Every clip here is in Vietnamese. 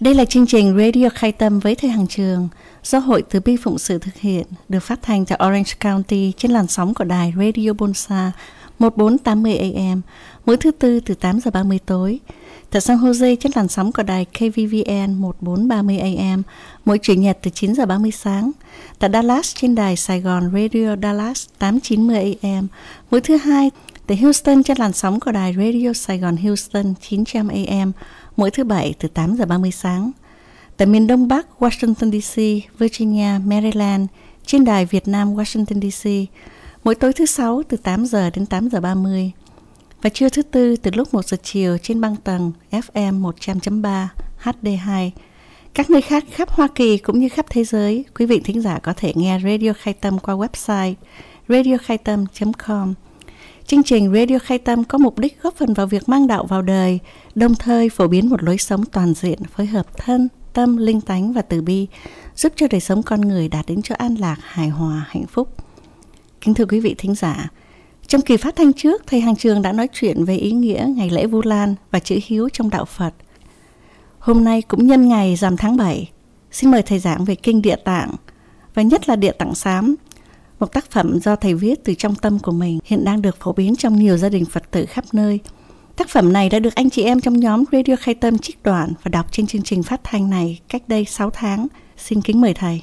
Đây là chương trình Radio Khai Tâm với Thầy Hằng Trường do Hội Từ Bi Phụng Sự thực hiện, được phát thanh tại Orange County trên làn sóng của đài Radio Bonsa 1480 AM mỗi thứ Tư từ 8 giờ 30 tối. Tại San Jose trên làn sóng của đài KVVN 1430 AM mỗi Chủ nhật từ 9 giờ 30 sáng. Tại Dallas trên đài Sài Gòn Radio Dallas 890 AM mỗi thứ Hai. Tại Houston trên làn sóng của đài Radio Sài Gòn Houston 900 AM mỗi thứ Bảy từ 8 giờ 30 sáng. Tại miền Đông Bắc Washington DC, Virginia, Maryland trên đài Việt Nam Washington DC mỗi tối thứ Sáu từ 8 giờ đến 8 giờ 30. Và trưa thứ Tư từ lúc 1 giờ chiều trên băng tần FM 100.3 HD2. Các nơi khác khắp Hoa Kỳ cũng như khắp thế giới, quý vị thính giả có thể nghe Radio Khai Tâm qua website radiokhaitam.com. Chương trình Radio Khai Tâm có mục đích góp phần vào việc mang đạo vào đời, đồng thời phổ biến một lối sống toàn diện, phối hợp thân, tâm, linh tánh và từ bi, giúp cho đời sống con người đạt đến chỗ an lạc, hài hòa, hạnh phúc. Kính thưa quý vị thính giả, trong kỳ phát thanh trước, Thầy Hằng Trường đã nói chuyện về ý nghĩa ngày lễ Vu Lan và chữ hiếu trong đạo Phật. Hôm nay cũng nhân ngày rằm tháng 7, xin mời Thầy giảng về Kinh Địa Tạng, và nhất là Địa Tạng Sám, một tác phẩm do Thầy viết từ trong tâm của mình, hiện đang được phổ biến trong nhiều gia đình Phật tử khắp nơi. Tác phẩm này đã được anh chị em trong nhóm Radio Khai Tâm trích đoạn và đọc trên chương trình phát thanh này cách đây 6 tháng. Xin kính mời Thầy.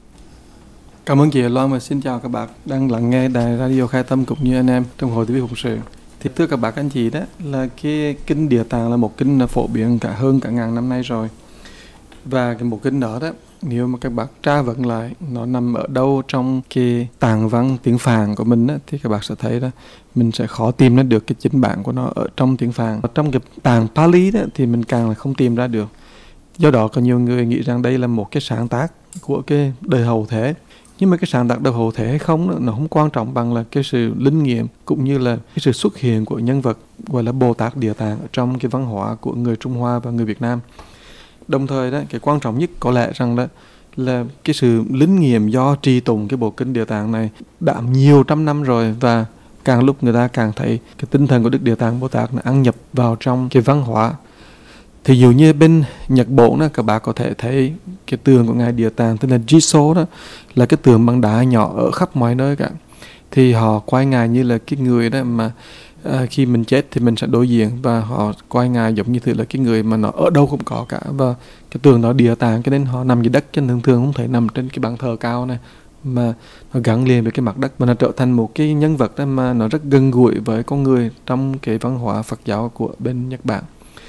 Cảm ơn chị Loan và xin chào các bạn đang lắng nghe đài Radio Khai Tâm cũng như anh em trong Hội Từ Bi Phụng Sự. Thì thưa các bạn anh chị, đó là cái Kinh Địa Tạng là một kinh phổ biến hơn cả ngàn năm nay rồi. Và cái một kinh đó nếu mà các bạn tra vấn lại nó nằm ở đâu trong cái tạng văn tiếng Phạn của mình thì các bạn sẽ thấy đó mình sẽ khó tìm ra được cái chính bản của nó ở trong tiếng Phạn. Ở trong cái tạng Pali thì mình càng là không tìm ra được. Do đó có nhiều người nghĩ rằng đây là một cái sáng tác của cái đời hậu thế. Nhưng mà cái sáng tác đời hậu thế hay không nó không quan trọng bằng là cái sự linh nghiệm cũng như là cái sự xuất hiện của nhân vật gọi là Bồ Tát Địa Tạng ở trong cái văn hóa của người Trung Hoa và người Việt Nam. Đồng thời cái quan trọng nhất có lẽ rằng là cái sự linh nghiệm do trì tụng cái bộ kinh Địa Tạng này đã nhiều trăm năm rồi, và càng lúc người ta càng thấy cái tinh thần của Đức Địa Tạng Bồ Tát nó ăn nhập vào trong cái văn hóa. Thì dụ như bên Nhật Bản các bạn có thể thấy cái tượng của ngài Địa Tạng tên là Jiso, đó là cái tượng bằng đá nhỏ ở khắp mọi nơi cả. Thì họ quay ngài như là cái người đó mà khi mình chết thì mình sẽ đối diện, và họ quay ngài giống như thế là cái người mà nó ở đâu cũng có cả. Và cái tượng đó Địa Tạng, cho nên họ nằm dưới đất, cho nên thường không thể nằm trên cái bàn thờ cao này, mà nó gắn liền với cái mặt đất, mà nó trở thành một cái nhân vật đó mà nó rất gần gũi với con người trong cái văn hóa Phật giáo của bên Nhật Bản.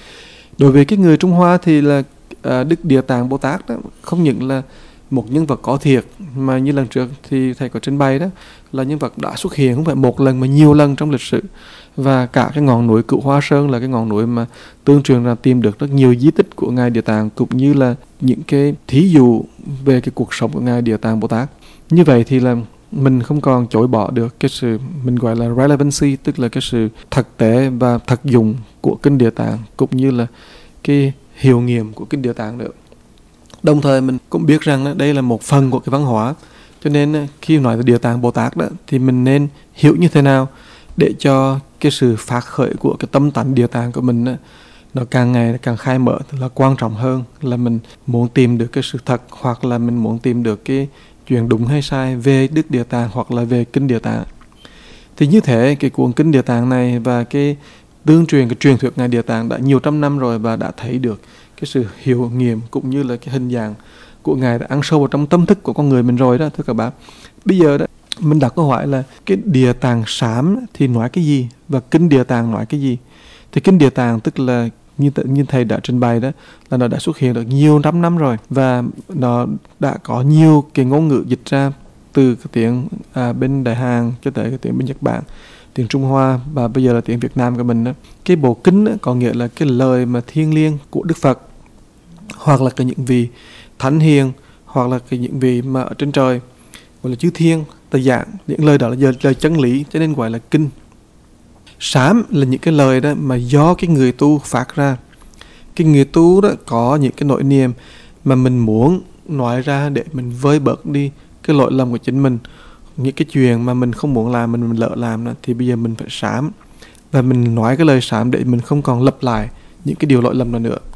Đối với cái người Trung Hoa thì là Đức Địa Tạng Bồ Tát đó, không những là một nhân vật có thiệt, mà như lần trước thì thầy có trình bày đó là nhân vật đã xuất hiện không phải một lần mà nhiều lần trong lịch sử. Và cả cái ngọn núi Cửu Hoa Sơn là cái ngọn núi mà tương truyền là tìm được rất nhiều di tích của ngài Địa Tạng, cũng như là những cái thí dụ về cái cuộc sống của ngài Địa Tạng Bồ Tát. Như vậy thì là mình không còn chối bỏ được cái sự mình gọi là relevancy, tức là cái sự thực tế và thực dụng của kinh Địa Tạng, cũng như là cái hiệu nghiệm của kinh Địa Tạng nữa. Đồng thời mình cũng biết rằng đây là một phần của cái văn hóa, cho nên khi nói về Địa Tạng Bồ Tát đó, thì mình nên hiểu như thế nào để cho cái sự phát khởi của cái tâm tánh Địa Tạng của mình nó càng ngày càng khai mở. Tức là quan trọng hơn là mình muốn tìm được cái sự thật, hoặc là mình muốn tìm được cái chuyện đúng hay sai về Đức Địa Tạng hoặc là về kinh Địa Tạng. Thì như thế cái cuốn kinh Địa Tạng này và cái tương truyền, cái truyền thuyết ngài Địa Tạng đã nhiều trăm năm rồi, và đã thấy được cái sự hiệu nghiệm cũng như là cái hình dạng của ngài đã ăn sâu vào trong tâm thức của con người mình rồi đó, thưa các bạn. Bây giờ đó mình đặt câu hỏi là cái Địa Tạng Sám thì nói cái gì và kinh Địa Tạng nói cái gì? Thì kinh Địa Tạng tức là như thầy đã trình bày đó, là nó đã xuất hiện được nhiều trăm năm rồi, và nó đã có nhiều cái ngôn ngữ dịch ra từ cái tiếng bên Đại Hàn cho tới cái tiếng bên Nhật Bản, tiếng Trung Hoa, và bây giờ là tiếng Việt Nam của mình đó. Cái bộ kinh đó, có nghĩa là cái lời mà thiêng liêng của Đức Phật, hoặc là cái những vị thánh hiền, hoặc là cái những vị mà ở trên trời gọi là chư thiên ta giảng những lời đó là lời chân lý, cho nên gọi là kinh. Sám là những cái lời đó mà do cái người tu phát ra. Cái người tu đó có những cái nỗi niềm mà mình muốn nói ra để mình vơi bớt đi cái lỗi lầm của chính mình, những cái chuyện mà mình không muốn làm mình lỡ làm đó, thì bây giờ mình phải sám, và mình nói cái lời sám để mình không còn lặp lại những cái điều lỗi lầm đó nữa.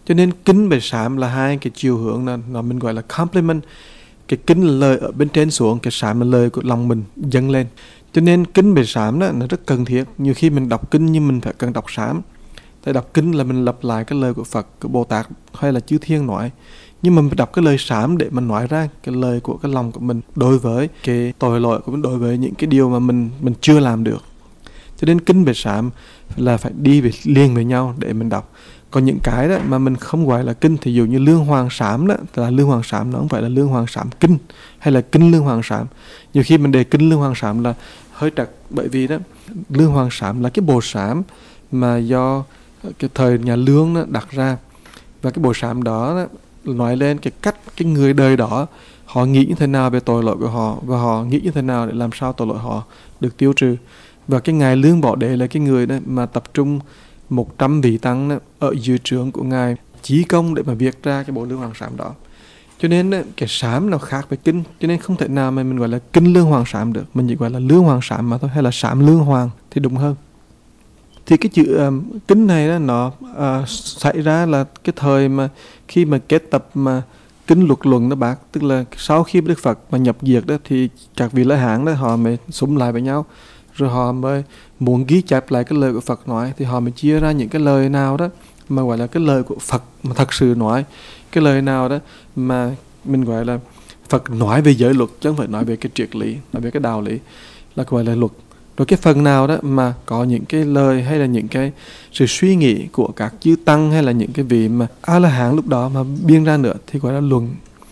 Cho nên kinh về sám là hai cái chiều hướng nó mình gọi là complement. Cái kinh là lời ở bên trên xuống, cái sám là lời của lòng mình dâng lên. Cho nên kinh về sám đó nó rất cần thiết. Nhiều khi mình đọc kinh nhưng mình phải cần đọc sám. Tại đọc kinh là mình lặp lại cái lời của Phật, của Bồ Tát hay là chư thiên nói. Nhưng mà mình đọc cái lời sám để mình nói ra cái lời của cái lòng của mình đối với cái tội lỗi của mình, đối với những cái điều mà mình chưa làm được. Cho nên kinh về sám là phải đi liền với nhau để mình đọc. Còn những cái đó mà mình không gọi là kinh, thì dụ như lương hoàng sám đó, là lương hoàng sám nó không phải là lương hoàng sám kinh hay là kinh lương hoàng sám. Nhiều khi mình đề kinh lương hoàng sám là hơi trật, bởi vì đó lương hoàng sám là cái bộ sám mà do cái thời nhà Lương đó đặt ra, và cái bộ sám đó nói lên cái cách cái người đời đó họ nghĩ như thế nào về tội lỗi của họ, và họ nghĩ như thế nào để làm sao tội lỗi họ được tiêu trừ. Và cái ngài Lương Bảo Đế là cái người đó mà tập trung 100 vị tăng đó, ở dưới trướng của ngài chí công để mà viết ra cái bộ lương hoàng sám đó. Cho nên cái sám nó khác với kinh, cho nên không thể nào mà mình gọi là kinh lương hoàng sám được, mình chỉ gọi là lương hoàng sám mà thôi, hay là sám lương hoàng thì đúng hơn. Thì cái chữ kinh này đó, nó xảy ra là cái thời mà khi mà kết tập mà kinh luật luận đó bác, tức là sau khi Đức Phật mà nhập diệt đó, thì các vị La Hán đó họ mới xúm lại với nhau, rồi họ mới muốn ghi chép lại cái lời của Phật nói, thì họ mới chia ra những cái lời nào đó mà gọi là cái lời của Phật mà thật sự nói, cái lời nào đó mà mình gọi là Phật nói về giới luật, chứ không phải nói về cái triết lý, nói về cái đạo lý, là gọi là luật. Rồi cái phần nào đó mà có những cái lời hay là những cái sự suy nghĩ của các chư tăng hay là những cái vị mà A-la-hán lúc đó mà biên ra nữa thì gọi là luận.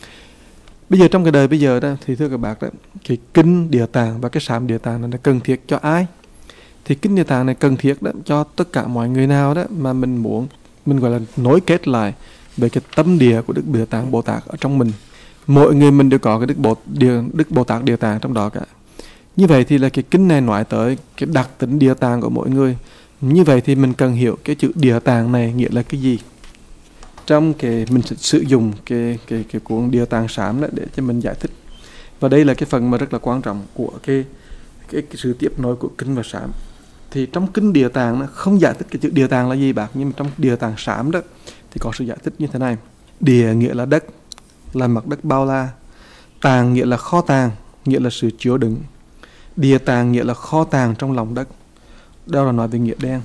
Bây giờ trong cái đời bây giờ đó thì thưa các bác đó, cái kinh Địa Tạng và cái sám Địa Tạng này nó cần thiết cho ai? Thì kinh Địa Tạng này cần thiết đó cho tất cả mọi người nào đó mà mình muốn, mình gọi là nối kết lại về cái tâm địa của Đức Địa Tạng Bồ Tát ở trong mình. Mỗi người mình đều có cái Đức Bồ Tát Địa Tạng trong đó cả. Như vậy thì là cái kinh này nói tới cái đặc tính Địa Tạng của mỗi người. Như vậy thì mình cần hiểu cái chữ Địa Tạng này nghĩa là cái gì. Trong cái mình sẽ sử dụng cái cuốn Địa Tạng sám để cho mình giải thích. Và đây là cái phần mà rất là quan trọng của cái sự tiếp nối của kinh và sám. Thì trong kinh Địa Tạng nó không giải thích cái chữ Địa Tạng là gì bác, nhưng mà trong Địa Tạng sám đó thì có sự giải thích như thế này. Địa nghĩa là đất, là mặt đất bao la. Tàng nghĩa là kho tàng, nghĩa là sự chứa đựng. Địa tàng nghĩa là kho tàng trong lòng đất. Đó là nói về nghĩa đen.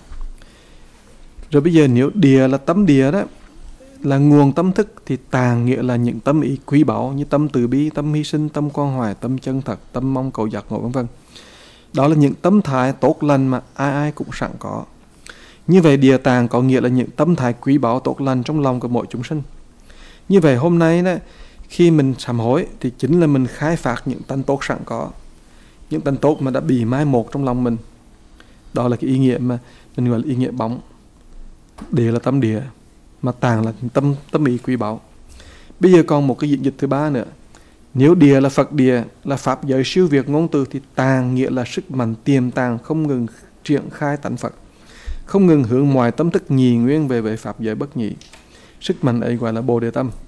Rồi bây giờ nếu địa là tâm địa đó, là nguồn tâm thức, thì tàng nghĩa là những tâm ý quý báu như tâm từ bi, tâm hy sinh, tâm quan hoài, tâm chân thật, tâm mong cầu giác ngộ, v.v. Đó là những tâm thái tốt lành mà ai ai cũng sẵn có. Như vậy địa tàng có nghĩa là những tâm thái quý báu tốt lành trong lòng của mỗi chúng sinh. Như vậy hôm nay đó, khi mình sám hối thì chính là mình khai phát những tánh tốt sẵn có, những tánh tốt mà đã bị mai một trong lòng mình. Đó là cái ý nghĩa mà mình gọi là ý nghĩa bóng. Địa là tâm địa, mà tàng là tâm ý quý báu. Bây giờ còn một cái diễn dịch thứ ba nữa. Nếu địa là Phật địa, là pháp giới siêu việt ngôn từ, thì tàng nghĩa là sức mạnh tiềm tàng không ngừng triển khai tánh Phật, không ngừng hướng mọi tâm thức nhì nguyên về pháp giới bất nhị. Sức mạnh ấy gọi là Bồ Đề Tâm.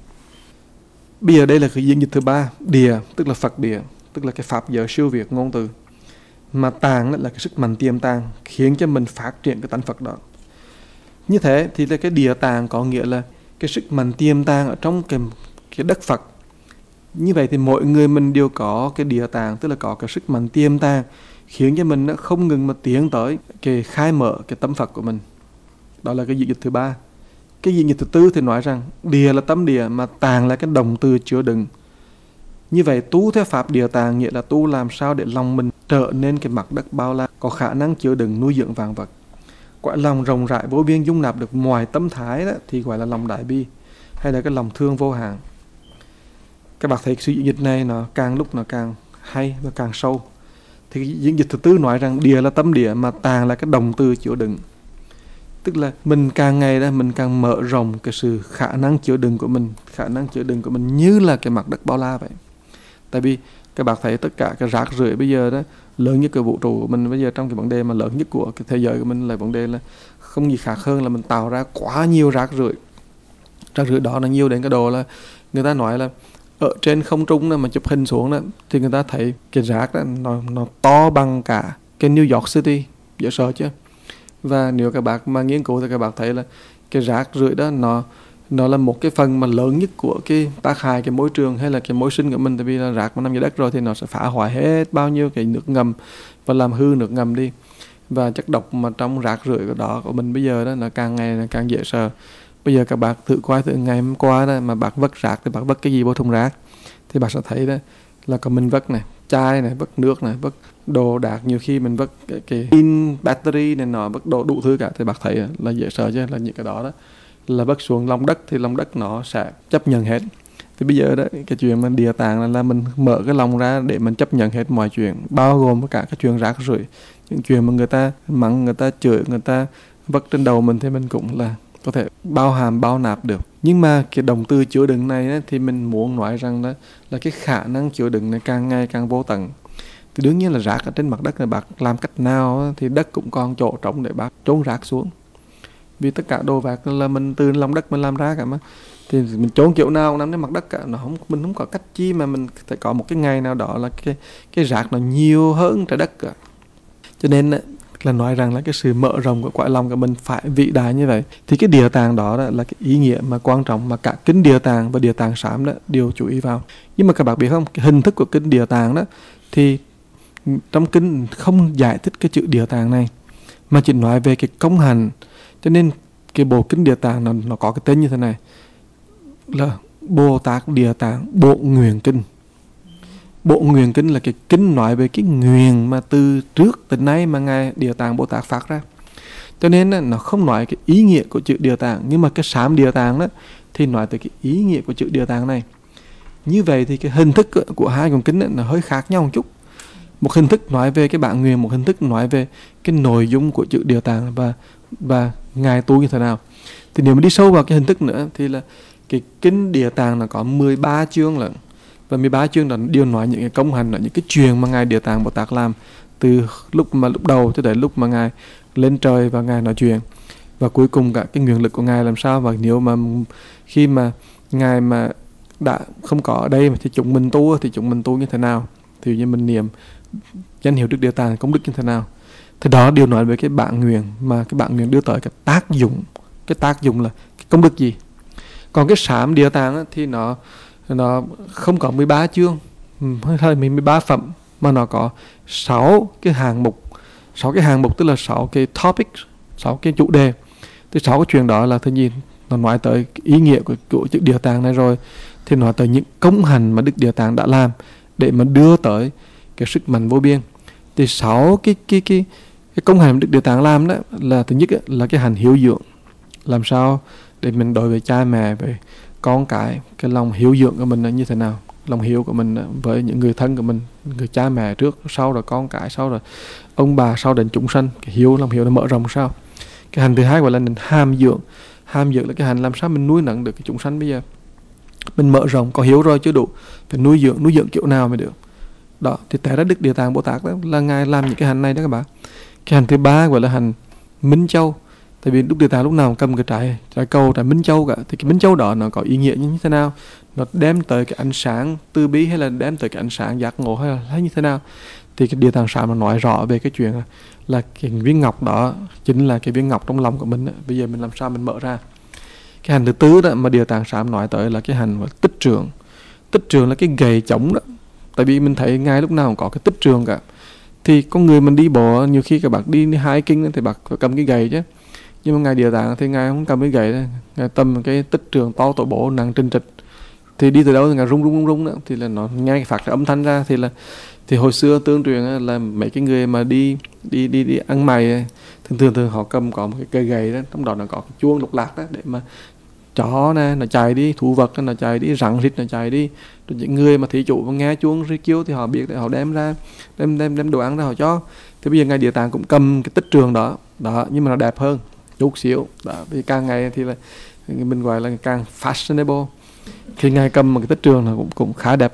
Bây giờ đây là cái diễn dịch thứ ba. Địa tức là Phật địa, tức là cái pháp giới siêu việt ngôn từ. Mà tàng là cái sức mạnh tiềm tàng khiến cho mình phát triển cái tánh Phật đó. Như thế thì là cái địa tàng có nghĩa là cái sức mạnh tiềm tàng ở trong cái đất Phật. Như vậy thì mỗi người mình đều có cái địa tàng, tức là có cái sức mạnh tiềm tàng khiến cho mình không ngừng mà tiến tới cái khai mở cái tâm Phật của mình. Đó là cái diễn dịch thứ ba. Cái diễn dịch thứ tư thì nói rằng địa là tâm địa, mà tàng là cái động từ chứa đựng. Như vậy tu theo pháp địa tàng nghĩa là tu làm sao để lòng mình trở nên cái mặt đất bao la, có khả năng chứa đựng nuôi dưỡng vạn vật. Quả lòng rộng rãi vô biên dung nạp được mọi tâm thái đó thì gọi là lòng đại bi, hay là cái lòng thương vô hạn. Các bạn thấy sự diễn dịch này nó càng lúc nó càng hay và càng sâu. Thì cái diễn dịch thứ tư nói rằng địa là tâm địa, mà tàng là cái động từ chứa đựng. Tức là mình càng ngày đó mình càng mở rộng cái sự khả năng chứa đựng của mình, khả năng chứa đựng của mình như là cái mặt đất bao la vậy. Tại vì các bạn thấy tất cả cái rác rưởi bây giờ đó, lớn nhất cái vũ trụ của mình bây giờ, trong cái vấn đề mà lớn nhất của cái thế giới của mình là vấn đề là không gì khác hơn là mình tạo ra quá nhiều rác rưởi. Rác rưởi đó là nhiều đến cái độ là người ta nói là ở trên không trung đó mà chụp hình xuống đó, thì người ta thấy cái rác đó nó to bằng cả cái New York City, dễ sợ chứ. Và nếu các bạn mà nghiên cứu thì các bạn thấy là cái rác rưởi đó nó nó là một cái phần mà lớn nhất của cái tác hại cái môi trường hay là cái môi sinh của mình. Tại vì là rác mà nằm dưới đất rồi thì nó sẽ phá hoại hết bao nhiêu cái nước ngầm và làm hư nước ngầm đi. Và chất độc mà trong rác rưởi của mình bây giờ đó nó càng ngày là càng dễ sợ. Bây giờ các bạn thử coi từ ngày hôm qua đó mà bạn vứt rác thì bạn vứt cái gì vô thùng rác thì bạn sẽ thấy đó là có mình vứt này, chai này, vứt nước này, vứt đồ đạc, nhiều khi mình vứt cái pin battery này nọ, vứt đồ đủ thứ cả thì bạn thấy là dễ sợ chứ. Là những cái đó là vứt xuống lòng đất thì lòng đất nó sẽ chấp nhận hết. Thì bây giờ đó cái chuyện mà địa tạng là mình mở cái lòng ra để mình chấp nhận hết mọi chuyện, bao gồm cả cái chuyện rác rưởi, những chuyện mà người ta mắng, người ta chửi, người ta vứt trên đầu mình thì mình cũng là có thể bao hàm bao nạp được. Nhưng mà cái động từ chứa đựng này ấy, thì mình muốn nói rằng đó là cái khả năng chứa đựng này càng ngày càng vô tận. Thì đương nhiên là rác ở trên mặt đất này bác làm cách nào ấy, thì đất cũng còn chỗ trống để bác trốn rác xuống. Vì tất cả đồ vạc là mình từ lòng đất mình làm ra cả mà, thì mình trốn kiểu nào cũng nằm trên mặt đất cả. Mình không có cách chi mà mình phải có một cái ngày nào đó là cái rác nó nhiều hơn trái đất cả. Cho nên là nói rằng là cái sự mở rộng của cõi lòng của mình phải vĩ đại như vậy. Thì cái địa tạng đó là cái ý nghĩa mà quan trọng mà cả kinh địa tạng và địa tạng sám đó đều chú ý vào. Nhưng mà các bạn biết không, cái hình thức của kinh địa tạng đó thì trong kinh không giải thích cái chữ địa tạng này mà chỉ nói về cái công hành. Cho nên cái bộ kinh địa tạng nó có cái tên như thế này là Bồ Tát Địa Tạng Bộ Nguyện Kinh. Bộ Nguyện Kinh là cái kinh nói về cái nguyện mà từ trước tới nay mà Ngài Địa Tạng Bồ Tát phát ra. Cho nên nó không nói cái ý nghĩa của chữ Địa Tạng, nhưng mà cái sám Địa Tạng đó thì nói tới cái ý nghĩa của chữ Địa Tạng này. Như vậy thì cái hình thức của hai cuốn kinh nó hơi khác nhau một chút. Một hình thức nói về cái bản nguyện, một hình thức nói về cái nội dung của chữ Địa Tạng và Ngài tu như thế nào. Thì nếu mà đi sâu vào cái hình thức nữa thì là cái kinh Địa Tạng nó có 13 chương lận. Và 13 chương đó đều nói những cái công hành, những cái chuyện mà Ngài Địa Tạng Bồ Tát làm từ lúc đầu cho đến lúc mà Ngài lên trời và Ngài nói chuyện. Và cuối cùng cả cái nguyện lực của Ngài làm sao, và nếu mà khi mà Ngài mà đã không có ở đây thì chúng mình tu như thế nào, thì như mình niệm danh hiệu Đức Địa Tạng công đức như thế nào. Thì đó đều nói về cái bản nguyện, mà cái bản nguyện đưa tới cái tác dụng. Cái tác dụng là cái công đức gì. Còn cái sám Địa Tạng thì nó không có 13 chương hay 13 phẩm, mà nó có 6 cái hàng mục. 6 cái hàng mục tức là 6 cái topic, 6 cái chủ đề. Thì 6 cái chuyện đó là thứ gì? Nó nói tới ý nghĩa của chữ Địa Tạng này rồi, thì nói tới những công hành mà Đức Địa Tạng đã làm để mà đưa tới cái sức mạnh vô biên. Thì 6 cái công hành mà Đức Địa Tạng làm đó là thứ nhất là cái hành hiếu dưỡng. Làm sao để mình đối với cha mẹ, về con cái lòng hiếu dưỡng của mình là như thế nào, lòng hiếu của mình với những người thân của mình, người cha mẹ trước, sau rồi con cái, sau rồi ông bà, sau đến chúng sanh. Cái lòng hiếu nó mở rộng sao. Cái hành thứ hai gọi là hàm dưỡng. Hàm dưỡng là cái hành làm sao mình nuôi nấng được cái chúng sanh. Bây giờ mình mở rộng, có hiếu rồi chưa đủ, phải nuôi dưỡng kiểu nào mới được. Đó thì tại ra Đức Địa Tạng Bồ Tát đó là Ngài làm những cái hành này đó các bạn. Cái hành thứ ba gọi là hành Minh Châu. Tại vì Đức Địa Tạng lúc nào cầm cái trái cầu, trái Minh Châu cả. Thì cái Minh Châu đó nó có ý nghĩa như thế nào, nó đem tới cái ánh sáng từ bi hay là đem tới cái ánh sáng giác ngộ hay như thế nào. Thì cái Địa Tạng Sám nó nói rõ về cái chuyện là cái viên ngọc đó chính là cái viên ngọc trong lòng của mình đó. Bây giờ mình làm sao mình mở ra. Cái hành thứ tư đó mà Địa Tạng Sám nói tới là cái hành tích trượng. Tích trượng là cái gậy chống đó. Tại vì mình thấy Ngài lúc nào cũng có cái tích trượng cả. Thì con người mình đi bộ, nhiều khi các bạn đi hiking thì bạn cầm cái gậy chứ. Nhưng mà Ngài Địa Tạng thì Ngài không cầm cái gậy đó. Ngài tầm cái tích trường to tổ bố nặng trinh trịch. Thì đi từ đâu thì Ngài rung đó. Thì là nó nghe phát ra âm thanh ra. Thì hồi xưa tương truyền là mấy cái người mà đi ăn mày thường họ cầm có một cái cây gậy đó, trong đó nó có cái chuông lục lạc đó, để mà chó nè nó chạy đi, thú vật nó chạy đi, rắn rít nó chạy đi. Rồi những người mà thí chủ mà nghe chuông rít kêu thì họ biết để họ đem ra đem đồ ăn ra họ cho. Thì bây giờ Ngài Địa Tạng cũng cầm cái tích trường đó, nhưng mà nó đẹp hơn chút xíu đó. Vì càng ngày thì là mình gọi là càng fashionable. Khi Ngài cầm một cái tích trường nó cũng khá đẹp.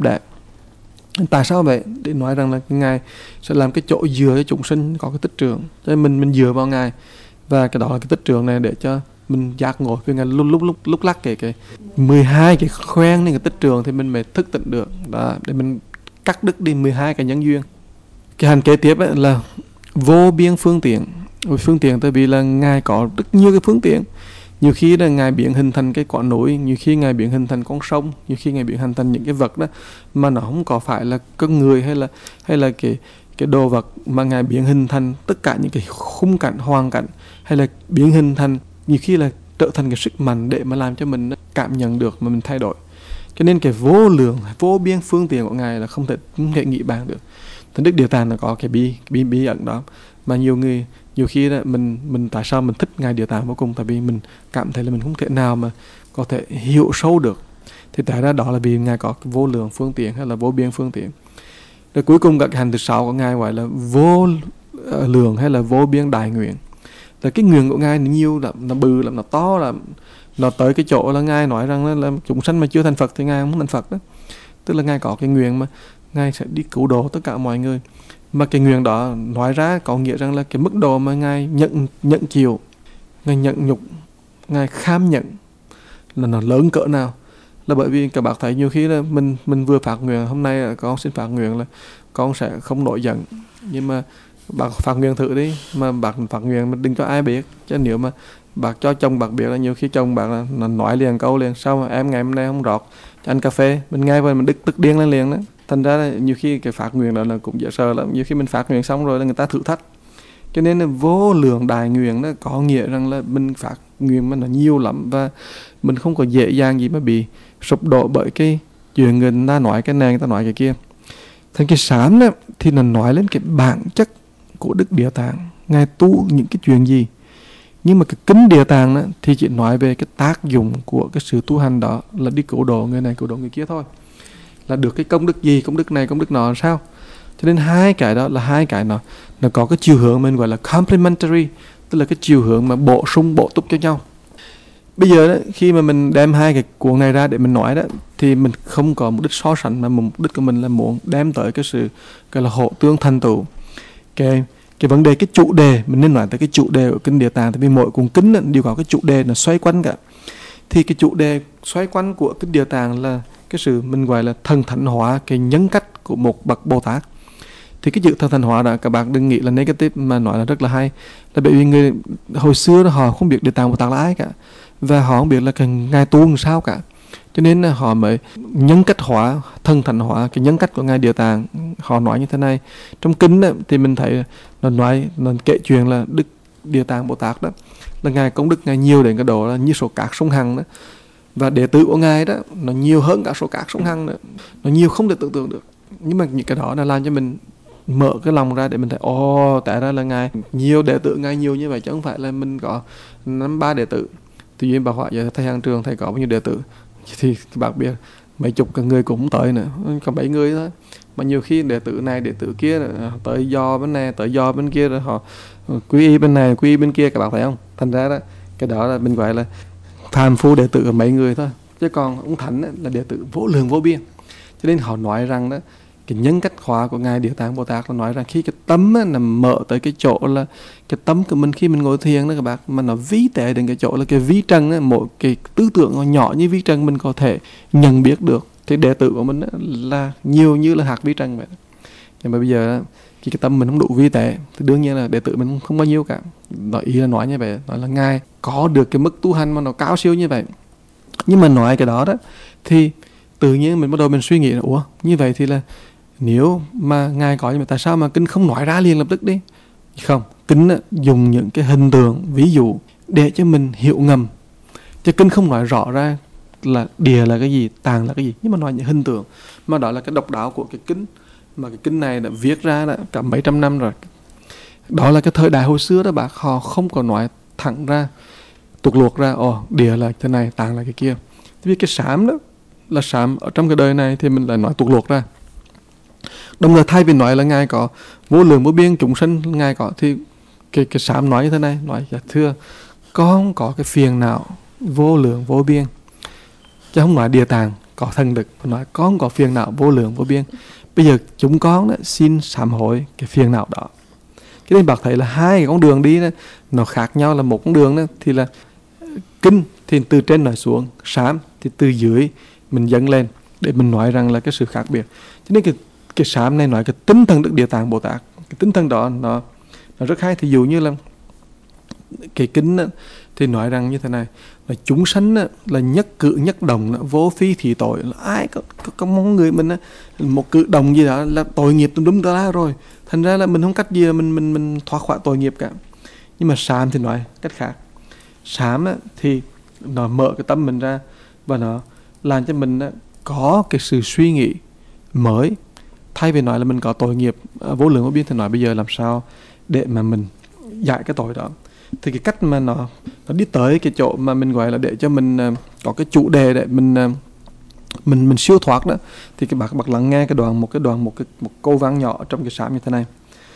Tại sao vậy? Để nói rằng là Ngài sẽ làm cái chỗ dựa cho chúng sinh có cái tích trường, cho nên mình dựa vào Ngài. Và cái đó là cái tích trường này để cho mình giác ngộ. Vì Ngài lúc lắc cái 12 cái khoen này cái tích trường thì mình mới thức tỉnh được đó, để mình cắt đứt đi 12 cái nhân duyên. Cái hành kế tiếp là vô biên phương tiện. Phương tiện tại vì là Ngài có rất nhiều cái phương tiện. Nhiều khi là Ngài biến hình thành cái quả núi, nhiều khi Ngài biến hình thành con sông, nhiều khi Ngài biến hình thành những cái vật đó mà nó không có phải là con người hay là cái đồ vật, mà Ngài biến hình thành tất cả những cái khung cảnh, hoàn cảnh, hay là biến hình thành nhiều khi là trở thành cái sức mạnh để mà làm cho mình cảm nhận được mà mình thay đổi. Cho nên cái vô lượng, vô biên phương tiện của Ngài là không thể nghĩ bàn được. Thánh Đức Địa Tạng nó có cái bí ẩn đó mà nhiều khi đó mình tại sao mình thích Ngài Địa Tạng vô cùng, tại vì mình cảm thấy là mình không thể nào mà có thể hiểu sâu được. Thì tại ra đó là vì Ngài có cái vô lượng phương tiện hay là vô biên phương tiện. Rồi cuối cùng cái hành thứ 6 của Ngài gọi là vô lượng hay là vô biên đại nguyện. Là cái nguyện của Ngài nhiều lắm, nó bự lắm, nó to lắm, nó tới cái chỗ là Ngài nói rằng là chúng sanh mà chưa thành Phật thì Ngài không thành Phật đó. Tức là Ngài có cái nguyện mà Ngài sẽ đi cứu độ tất cả mọi người. Mà cái nguyện đó nói ra có nghĩa rằng là cái mức độ mà Ngài nhận chịu, Ngài nhận nhục, Ngài kham nhận là nó lớn cỡ nào. Là bởi vì các bạn thấy nhiều khi là mình vừa phát nguyện, hôm nay là con xin phát nguyện là con sẽ không nổi giận, nhưng mà bạn phát nguyện thử đi, mà bạn phát nguyện mà đừng cho ai biết. Chứ nếu mà bạn cho chồng bạn biết là nhiều khi chồng bạn là nói liền câu liền, sao mà em ngày hôm nay không rót cho anh cà phê, mình nghe vậy mình tức điên lên liền đó. Thành ra là nhiều khi cái phát nguyện đó là cũng dễ sợ lắm. Nhiều khi mình phát nguyện xong rồi là người ta thử thách. Cho nên là vô lượng đại nguyện đó có nghĩa rằng là mình phát nguyện mà nó nhiều lắm, và mình không có dễ dàng gì mà bị sụp đổ bởi cái chuyện người ta nói cái này, người ta nói cái kia. Thành cái sám đó thì nó nói lên cái bản chất của Đức Địa Tạng, Ngài tu những cái chuyện gì. Nhưng mà cái kính Địa Tạng đó thì chỉ nói về cái tác dụng của cái sự tu hành đó là đi cứu độ người này, cứu độ người kia thôi. Là được cái công đức gì, công đức này, công đức nọ sao. Cho nên hai cái đó là hai cái nó có cái chiều hướng mình gọi là complementary, tức là cái chiều hướng mà bổ sung, bổ túc cho nhau. Bây giờ đó, khi mà mình đem hai cái cuốn này ra để mình nói đó, thì mình không có mục đích so sánh, mà mục đích của mình là muốn đem tới cái sự gọi là hộ tương thành tựu. Cái vấn đề, cái chủ đề, mình nên nói tới cái chủ đề của kinh Địa Tạng, tại vì mỗi cuốn kinh đều có cái chủ đề nó xoay quanh cả. Thì cái chủ đề xoay quanh của kinh Địa Tạng là cái sự mình gọi là thần thánh hóa cái nhân cách của một bậc Bồ Tát. Thì cái chữ thần thánh hóa đó các bạn đừng nghĩ là negative, mà nói là rất là hay. Là bởi vì người hồi xưa đó, họ không biết Địa Tạng Bồ Tát là ai cả, và họ không biết là cái Ngài tu làm sao cả. Cho nên họ mới nhân cách hóa, thần thánh hóa cái nhân cách của Ngài Địa Tạng. Họ nói như thế này. Trong kinh đó, thì mình thấy nó kể chuyện là Đức Địa Tạng Bồ Tát đó là Ngài công đức Ngài nhiều đến cái độ là như số cát sông Hằng đó. Và đệ tử của Ngài đó nó nhiều hơn cả số cát sông Hằng nữa. Nó nhiều không thể tưởng tượng được. Nhưng mà những cái đó là làm cho mình mở cái lòng ra để mình thấy tại ra là Ngài nhiều đệ tử, Ngài nhiều như vậy chứ không phải là mình có 5-3 đệ tử. Tuy nhiên bà hỏi giờ thầy Hàng Trường thầy có bao nhiêu đệ tử, thì bác biết mấy chục người cũng không tới nữa, còn 7 người thôi. Mà nhiều khi đệ tử này đệ tử kia tới do bên này tới do bên kia, rồi họ quy y bên này quy y bên kia, các bạn thấy không. Thành ra đó cái đó là mình gọi là phàm phu đệ tử mấy người thôi, chứ còn ông Thánh là đệ tử vô lượng vô biên. Cho nên họ nói rằng đó cái nhân cách hóa của Ngài Địa Tạng Bồ Tát là nói rằng khi cái tâm á, nằm mở tới cái chỗ là cái tâm của mình khi mình ngồi thiền đó các bạn, mà nó vi tế đến cái chỗ là cái vi trần á, mỗi cái tư tưởng nó nhỏ như vi trần mình có thể nhận biết được, thì đệ tử của mình á, là nhiều như là hạt vi trần vậy. Nhưng mà bây giờ khi cái tâm mình không đủ vi tế thì đương nhiên là đệ tử mình không bao nhiêu cả. Nói ý là nói như vậy, nói là Ngài có được cái mức tu hành mà nó cao siêu như vậy. Nhưng mà nói cái đó thì tự nhiên mình bắt đầu mình suy nghĩ là như vậy thì là nếu mà Ngài có, nhưng mà tại sao mà kinh không nói ra liền lập tức đi? Không, kinh dùng những cái hình tượng, ví dụ để cho mình hiểu ngầm. Chứ kinh không nói rõ ra là địa là cái gì, tạng là cái gì, nhưng mà nói những hình tượng. Mà đó là cái độc đáo của cái kinh. Mà cái kinh này đã viết ra đã cả mấy trăm năm rồi. Đó là cái thời đại hồi xưa đó bác, họ không có nói thẳng ra, tuột luộc ra, địa là thế này, tạng là cái kia. Vì cái sám đó là sám ở trong cái đời này thì mình lại nói tuột luộc ra. Đồng thời thay vì nói là Ngài có vô lượng vô biên chúng sinh, Ngài có, thì cái sám nói như thế này, nói thưa con có cái phiền não vô lượng vô biên, chứ không nói Địa Tạng có thần lực, nói con có phiền não vô lượng vô biên. Bây giờ chúng con đó, xin sám hối cái phiền não đó. Cho nên bác thấy là hai cái con đường đi đó, nó khác nhau là một con đường đó, thì là kinh thì từ trên nói xuống, sám thì từ dưới mình dâng lên để mình nói rằng là cái sự khác biệt. Cho nên cái sám này nói cái tinh thần Đức Địa Tạng Bồ Tát, cái tinh thần đó nó rất hay. Thì dụ như là cái kinh thì nói rằng như thế này, là chúng sanh á, là nhất cử nhất động á, vô phi thì tội. Là ai có mong người mình á, một cử động gì đó là tội nghiệp đúng ra rồi. Thành ra là mình không cách gì là mình thoát khỏi tội nghiệp cả. Nhưng mà sám thì nói cách khác. Sám á, thì nó mở cái tâm mình ra và nó làm cho mình á, có cái sự suy nghĩ mới. Thay vì nói là mình có tội nghiệp vô lượng vô biên thì nói bây giờ làm sao để mà mình giải cái tội đó. Thì cái cách mà nó đi tới cái chỗ mà mình gọi là để cho mình có cái chủ đề để mình siêu thoát đó, thì các bạn lắng nghe một câu vang nhỏ trong cái sám như thế này.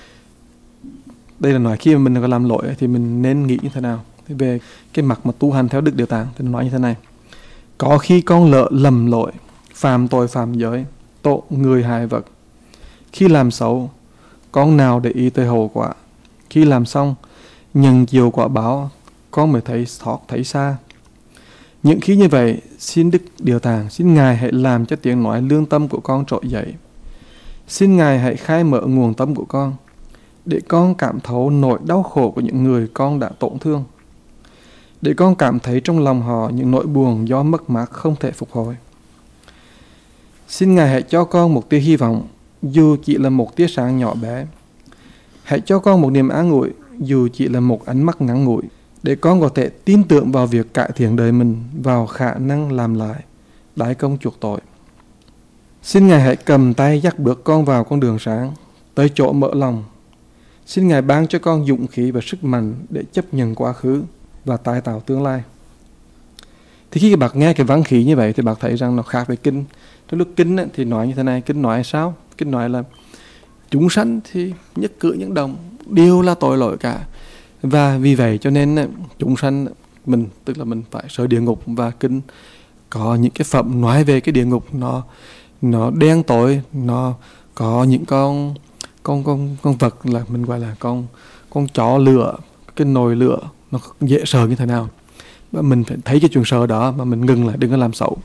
Đây là nói khi mà mình có làm lỗi thì mình nên nghĩ như thế nào. Thì về cái mặt mà tu hành theo Đức Địa Tạng thì nó nói như thế này: có khi con lỡ lầm lỗi, phạm tội phạm giới, tội người hại vật. Khi làm xấu, con nào để ý tới hậu quả. Khi làm xong, nhận chiều quả báo, con mới thấy thoát thấy xa. Những khi như vậy, xin Đức Địa Tạng, xin Ngài hãy làm cho tiếng nói lương tâm của con trỗi dậy. Xin Ngài hãy khai mở nguồn tâm của con, để con cảm thấu nỗi đau khổ của những người con đã tổn thương, để con cảm thấy trong lòng họ những nỗi buồn do mất mát không thể phục hồi. Xin Ngài hãy cho con một tia hy vọng, dù chỉ là một tia sáng nhỏ bé. Hãy cho con một niềm an ủi, dù chỉ là một ánh mắt ngắn ngủi, để con có thể tin tưởng vào việc cải thiện đời mình, vào khả năng làm lại đái công chuộc tội. Xin Ngài hãy cầm tay dắt bước con vào con đường sáng, tới chỗ mở lòng. Xin Ngài ban cho con dũng khí và sức mạnh để chấp nhận quá khứ và tái tạo tương lai. Thì khi các bạn nghe cái văn khí như vậy thì bạn thấy rằng nó khác với kinh. Trong lúc kinh thì nói như thế này, kinh nói sao? Kinh nói là chúng sanh thì nhất cử nhất động đều là tội lỗi cả. Và vì vậy cho nên chúng sanh mình, tức là mình phải sợ địa ngục. Và kinh có những cái phẩm nói về cái địa ngục nó đen tối, nó có những con vật là mình gọi là con chó lửa, cái nồi lửa nó dễ sợ như thế nào. Và mình phải thấy cái chuyện sợ đó mà mình ngừng lại, đừng có làm xấu.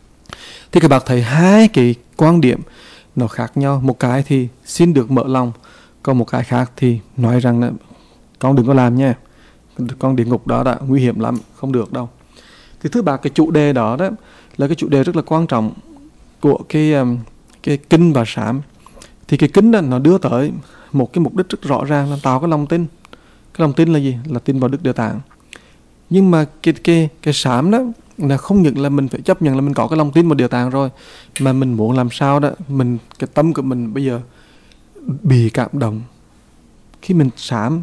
Thì các bạn thấy hai cái quan điểm nó khác nhau. Một cái thì xin được mở lòng, còn một cái khác thì nói rằng là con đừng có làm nha, con địa ngục đó đã nguy hiểm lắm, không được đâu. Thì thứ ba, cái chủ đề đó là cái chủ đề rất là quan trọng của cái kinh và sám. Thì cái kinh đó nó đưa tới một cái mục đích rất rõ ràng là tạo cái lòng tin. Cái lòng tin là gì? Là tin vào Đức Địa Tạng. Nhưng mà cái sám đó là không những là mình phải chấp nhận là mình có cái lòng tin vào Địa Tạng rồi, mà mình muốn làm sao đó cái tâm của mình bây giờ bị cảm động. Khi mình sám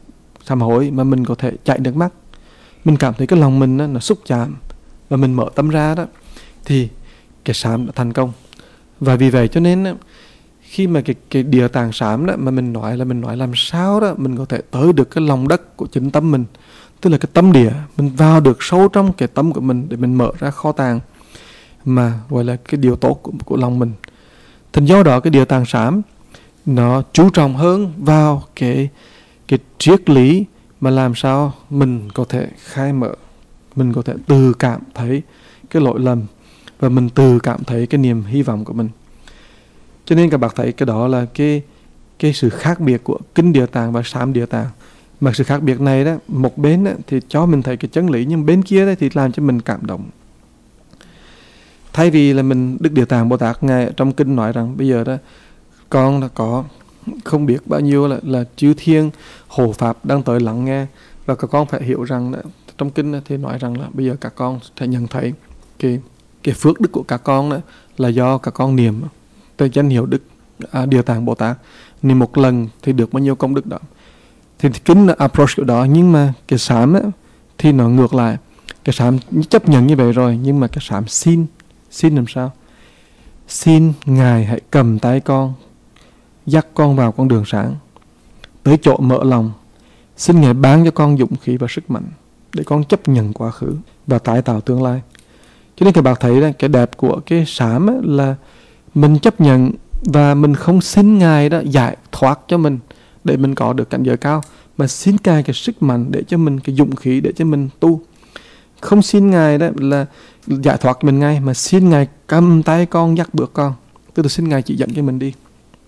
hối mà mình có thể chảy nước mắt, mình cảm thấy cái lòng mình nó xúc chạm và mình mở tâm ra đó, thì cái sám đã thành công. Và vì vậy cho nên khi mà cái Địa Tạng sám đó mà mình nói làm sao đó mình có thể tới được cái lòng đất của chính tâm mình, tức là cái tâm địa, mình vào được sâu trong cái tâm của mình để mình mở ra kho tàng mà gọi là cái điều tốt của lòng mình. Thành do đó cái Địa Tạng sám nó chú trọng hơn vào cái triết lý mà làm sao mình có thể khai mở, mình có thể tự cảm thấy cái lỗi lầm và mình tự cảm thấy cái niềm hy vọng của mình. Cho nên các bạn thấy cái đó là cái sự khác biệt của kinh Địa Tạng và sám Địa Tạng. Mà sự khác biệt này đó, một bên đó, thì cho mình thấy cái chân lý, nhưng bên kia đó, thì làm cho mình cảm động. Thay vì là Đức Địa Tạng Bồ Tát Ngài trong kinh nói rằng bây giờ đó con đã có không biết bao nhiêu là chư thiên hộ pháp đang tới lắng nghe, và các con phải hiểu rằng đó, trong kinh thì nói rằng là bây giờ các con sẽ nhận thấy cái phước đức của các con đó là do các con niệm tới danh hiệu Đức Địa Tạng Bồ Tát, niệm một lần thì được bao nhiêu công đức đó. Thì kính là approach của đó. Nhưng mà cái sám thì nó ngược lại. Cái sám chấp nhận như vậy rồi, nhưng mà cái sám xin làm sao? Xin Ngài hãy cầm tay con, dắt con vào con đường sáng, tới chỗ mở lòng. Xin Ngài ban cho con dũng khí và sức mạnh để con chấp nhận quá khứ và tái tạo tương lai. Cho nên các bạn thấy cái đẹp của cái sám là mình chấp nhận và mình không xin Ngài đó giải thoát cho mình để mình có được cảnh giới cao, mà xin Ngài cái sức mạnh để cho mình, cái dũng khí để cho mình tu. Không xin Ngài đó là giải thoát mình ngay, mà xin Ngài cầm tay con dắt bước con, tức là xin Ngài chỉ dẫn cho mình đi.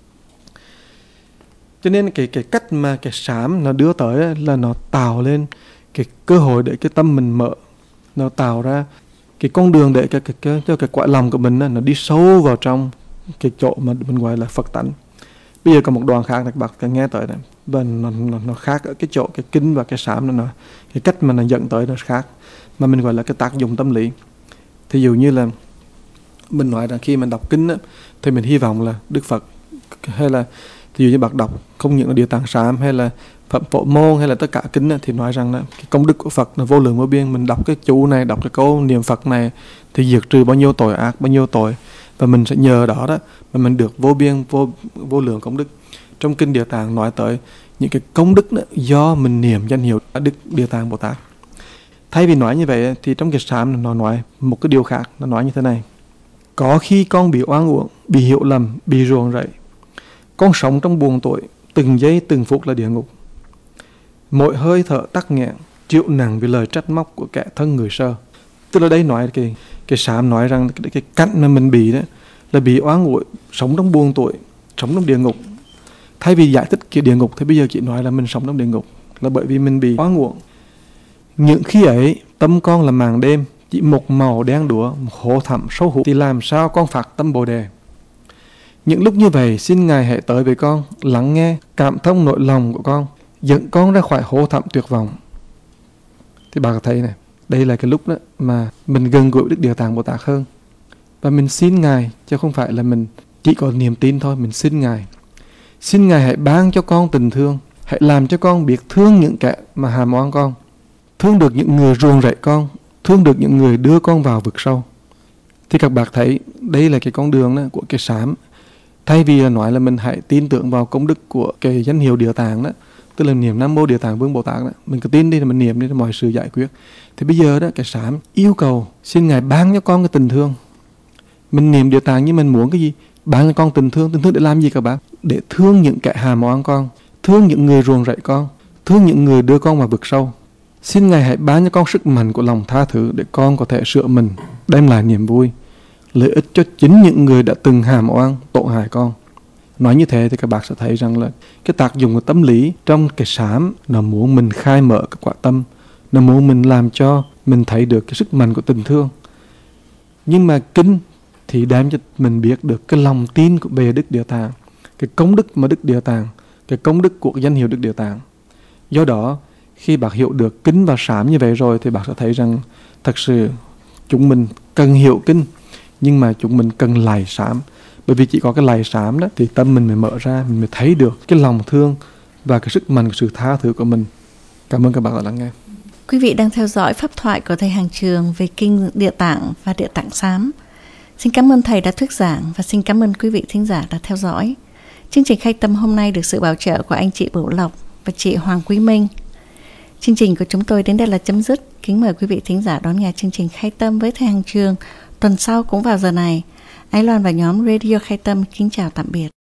Cho nên cái cách mà cái sám nó đưa tới là nó tạo lên cái cơ hội để cái tâm mình mở, nó tạo ra cái con đường để cho cái cõi lòng của mình nó đi sâu vào trong cái chỗ mà mình gọi là Phật tánh. Bây giờ có một đoạn khác các bạn nghe tới này, và nó khác ở cái chỗ cái kinh và cái sám, nó cái cách mà nó dẫn tới nó khác, mà mình gọi là cái tác dụng tâm lý. Thí dụ như là mình nói rằng khi mình đọc kinh á, thì mình hy vọng là Đức Phật, hay là thí dụ như bạn đọc không những là Địa Tạng Sám hay là Phẩm Phổ Môn hay là tất cả kinh á, thì nói rằng là cái công đức của Phật là vô lượng vô biên. Mình đọc cái chú này, đọc cái câu niệm Phật này thì diệt trừ bao nhiêu tội ác, bao nhiêu tội, và mình sẽ nhờ đó mà mình được vô biên vô lượng công đức. Trong kinh Địa Tạng nói tới những cái công đức đó, do mình niệm danh hiệu Đức Địa Tạng Bồ Tát. Thay vì nói như vậy thì trong cái sám nó nói một cái điều khác, nó nói như thế này: có khi con bị oan uổng, bị hiểu lầm, bị ruồng rẫy, con sống trong buồn tội, từng giây từng phút là địa ngục. Mỗi hơi thở tắc nghẹn, chịu nặng vì lời trách móc của kẻ thân người sơ. Tức là đây nói cái sám nói rằng cái cảnh mà mình bị đó là bị oan uổng, sống trong buồn tội, sống trong địa ngục. Thay vì giải thích cái địa ngục thì bây giờ chỉ nói là mình sống trong địa ngục là bởi vì mình bị oan uổng. Những khi ấy tâm con là màn đêm, chỉ một màu đen đúa, khổ thẳm sâu hụt, thì làm sao con phạt tâm Bồ Đề? Những lúc như vậy xin Ngài hãy tới với con, lắng nghe, cảm thông nỗi lòng của con, dẫn con ra khỏi hố thẳm tuyệt vọng. Thì bà có thấy này, đây là cái lúc đó mà mình gần gũi Đức Địa Tạng Bồ Tát hơn. Và mình xin Ngài, chứ không phải là mình chỉ có niềm tin thôi, mình xin Ngài. Xin Ngài hãy ban cho con tình thương, hãy làm cho con biết thương những kẻ mà hàm oan con, thương được những người ruồng rẫy con, thương được những người đưa con vào vực sâu. Thì các bạn thấy đây là cái con đường đó của cái sám. Thay vì là nói là mình hãy tin tưởng vào công đức của cái danh hiệu Địa Tạng đó, tức là niệm Nam Mô Địa Tạng Vương Bồ Tát đó, mình cứ tin đi là mình niệm đi là mọi sự giải quyết. Thì bây giờ đó cái sám yêu cầu xin Ngài ban cho con cái tình thương. Mình niệm Địa Tạng nhưng mình muốn cái gì? Ban cho con tình thương để làm gì các bạn? Để thương những kẻ hàm oan con, thương những người ruồng rẫy con, thương những người đưa con vào vực sâu. Xin Ngài hãy ban cho con sức mạnh của lòng tha thứ để con có thể sửa mình, đem lại niềm vui, lợi ích cho chính những người đã từng hàm oan, tội hại con. Nói như thế thì các bạn sẽ thấy rằng là cái tác dụng của tâm lý trong cái sám nó muốn mình khai mở cái quả tâm, nó muốn mình làm cho mình thấy được cái sức mạnh của tình thương. Nhưng mà kinh thì đem cho mình biết được cái lòng tin của bề Đức Địa Tạng, cái công đức mà Đức Địa Tạng, cái công đức của danh hiệu Đức Địa Tạng. Do đó khi bạn hiểu được kinh và sám như vậy rồi thì bạn sẽ thấy rằng thật sự chúng mình cần hiểu kinh, nhưng mà chúng mình cần lạy sám. Bởi vì chỉ có cái lạy sám đó thì tâm mình mới mở ra, mình mới thấy được cái lòng thương và cái sức mạnh của sự tha thứ của mình. Cảm ơn các bạn đã lắng nghe. Quý vị đang theo dõi pháp thoại của thầy Hàng Trường về kinh Địa Tạng và Địa Tạng Sám. Xin cảm ơn thầy đã thuyết giảng và xin cảm ơn quý vị thính giả đã theo dõi. Chương trình Khai Tâm hôm nay được sự bảo trợ của anh chị Bửu Lộc và chị Hoàng Quý Minh. Chương trình của chúng tôi đến đây là chấm dứt. Kính mời quý vị thính giả đón nghe chương trình Khai Tâm với thầy Hàng Trường tuần sau cũng vào giờ này. Ái Loan và nhóm Radio Khai Tâm kính chào tạm biệt.